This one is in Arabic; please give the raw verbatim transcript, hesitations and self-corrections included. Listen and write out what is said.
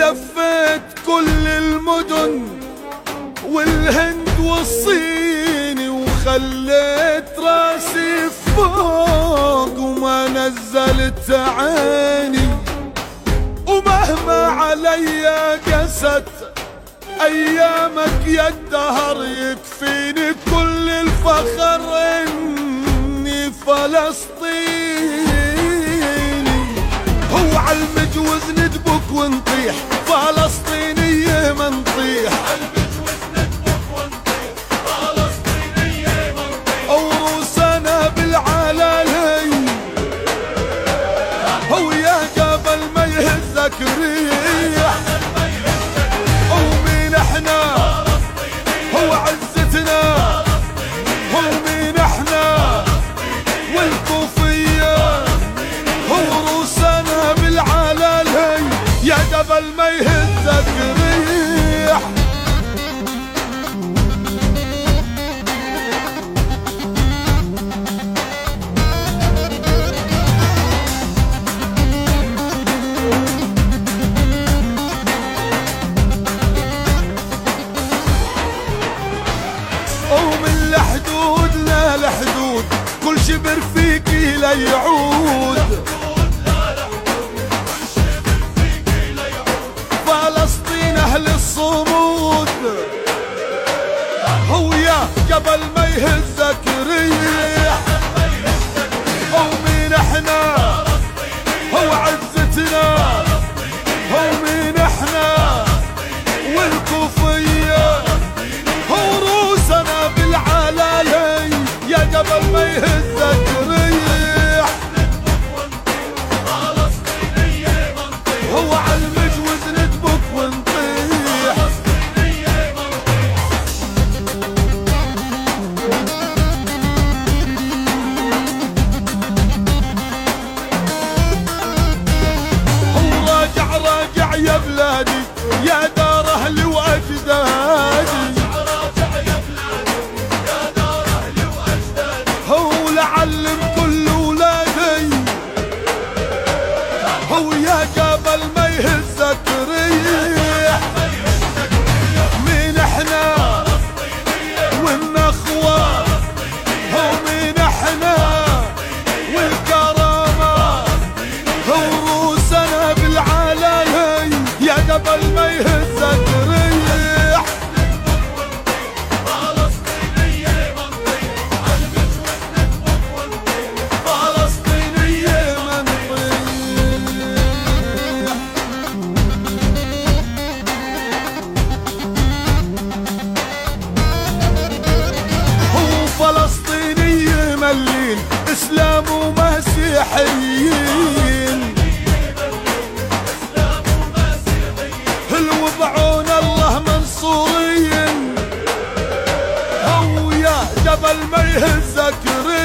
لفيت كل المدن والهند والصين وخليت راسي فوق وما نزلت عيني، ومهما علي قست ايامك يا الدهر يكفيني كل الفخر اني فلسطيني. هو عالمجوز ندبك ونطيح فلسطينية ما نطيح، وروسنا بالعلالي هو يا جبل ما يهزك ريح. ومين احنا هو عزتنا، هو مين احنا والكوفية هو روسنا بالعلالي يا جبل ما يهزك ريح. ومن الحدود لا لحدود كل شبر فيكي لا يعود، فلسطين اهل الصمود هو يا جبل ما يهزك ريح. ومين احنا هو عزتنا، هو مين احنا والكوفية هو روسنا بالعلالي يا جبل ما يهزك ريح. هو عالمجوز ندبك ونطيح. هو راجع راجع يا بلادي يا دار اهلي واجدادي، هو لعلم كل ولادي هو يا جبل ما يهزك ريح. مين احنا والنخوة هو مين احنا والكرامة هو روسنا بالعلالي يا جبل ما يهزك ريح. فلسطينية ملين اسلام ومسيحيين، هلو بعون الله منصورين هو يا جبل ما يهزك